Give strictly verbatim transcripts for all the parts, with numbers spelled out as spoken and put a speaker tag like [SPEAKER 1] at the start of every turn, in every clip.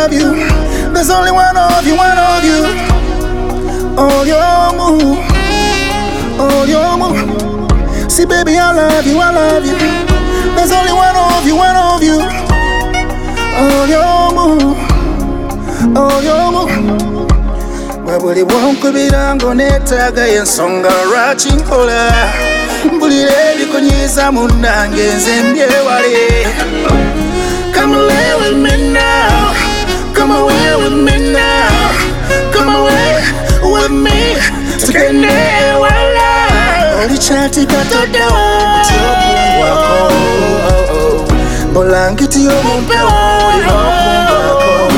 [SPEAKER 1] love you. There's only one of you, one of you. All your move, all your move. See, baby, I love you, I love you. There's only one of you, one of you. All your move, all your move. Wabuli wonku birango netaga yensonga lwaki nkola mbulira ebikunyiza munnange nze mbyewale. Come away with me now, come away with me now, come away with me tugende ewala. Oli kyatika toddewo wako bulangiti y'omumpewo olinokumbako.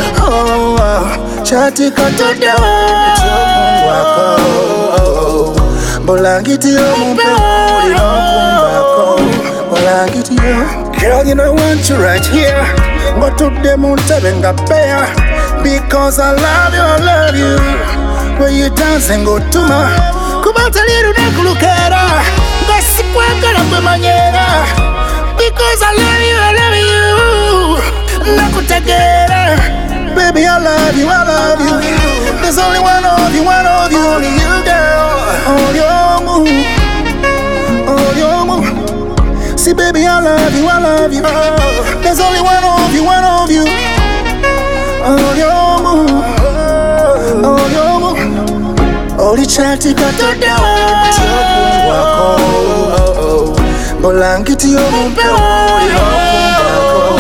[SPEAKER 1] Kyatika toddewo wako bulangiti y'omumpewo olinokumbako. Bulangiti yo. Girl, you know I want you right here. But to them on seven got bear. Because I love you, I love you. When you dance and go to my Kubata liru nekulukera Ngasi kwagala kwe manyera. Because I love you, I love you. Nakutegera. Baby, I love you, I love you. There's only one of you, one of you. Only you, girl. All your move, all your move. See, baby, I love you, I love you. There's only one of you, one of you. All your move, all your move. Oli kyatika toddewo wako bulangiti y'omumpewo olinokumbako.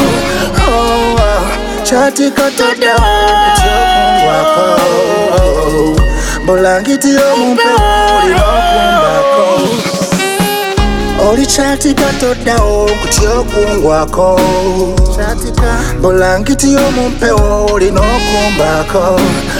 [SPEAKER 1] Kyatika toddewo wako bulangiti y'omumpewo olinokumbako. Oli kyatika toddawo kutyokungwako. Bulangiti y'omumpewo olinokumbako.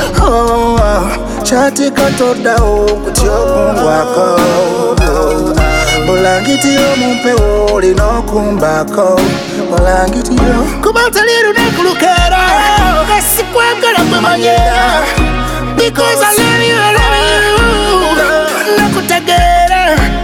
[SPEAKER 1] Kyatika toddawo kutyokungwako. Bulangiti y'omumpewo olinokumbako. Bulangiti yo. Kubata liru nekulukera Ngasi kwagala kwe manyera. Because I love you, I love you. Nakutegera.